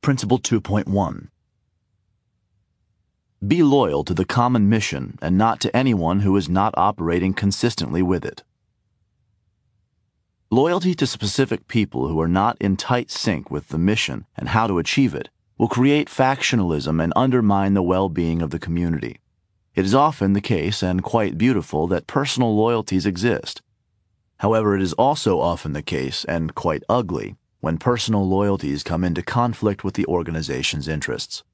Principle 2.1. Be loyal to the common mission and not to anyone who is not operating consistently with it. Loyalty to specific people who are not in tight sync with the mission and how to achieve it will create factionalism and undermine the well-being of the community. It is often the case, and quite beautiful, that personal loyalties exist. However, it is also often the case, and quite ugly, when personal loyalties come into conflict with the organization's interests.